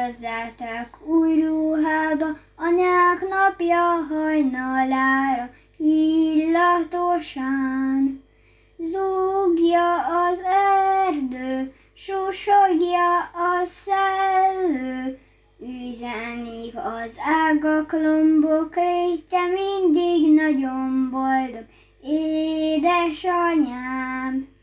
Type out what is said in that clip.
Öltözzetek új ruhába, anyák napja hajnalára, illatosan. Zúgja az erdő, susogja a szellő, üzenik az ágak, lombok, légy te mindig nagyon boldog, édesanyám.